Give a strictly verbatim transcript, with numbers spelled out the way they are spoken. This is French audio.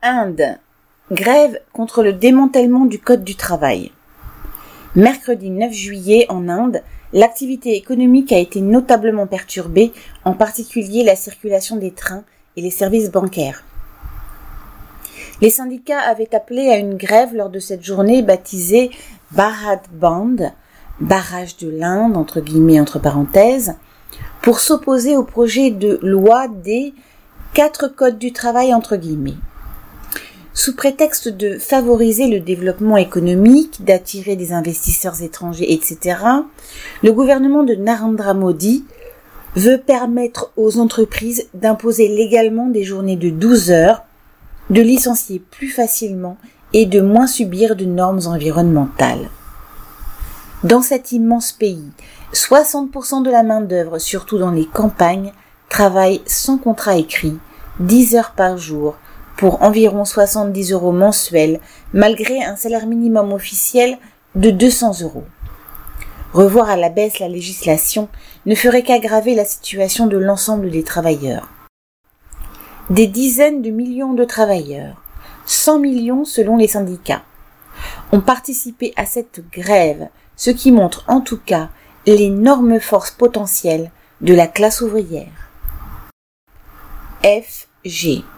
Inde. Grève contre le démantèlement du Code du travail. Mercredi neuf juillet en Inde, l'activité économique a été notablement perturbée, en particulier la circulation des trains et les services bancaires. Les syndicats avaient appelé à une grève lors de cette journée baptisée Bharat Bandh, barrage de l'Inde, entre guillemets, entre parenthèses, pour s'opposer au projet de loi des quatre codes du travail, entre guillemets. Sous prétexte de favoriser le développement économique, d'attirer des investisseurs étrangers, et cetera, le gouvernement de Narendra Modi veut permettre aux entreprises d'imposer légalement des journées de douze heures, de licencier plus facilement et de moins subir de normes environnementales. Dans cet immense pays, soixante pour cent de la main-d'œuvre, surtout dans les campagnes, travaille sans contrat écrit, dix heures par jour, pour environ soixante-dix euros mensuels, malgré un salaire minimum officiel de deux cents euros. Revoir à la baisse la législation ne ferait qu'aggraver la situation de l'ensemble des travailleurs. Des dizaines de millions de travailleurs, cent millions selon les syndicats, ont participé à cette grève, ce qui montre en tout cas l'énorme force potentielle de la classe ouvrière. F G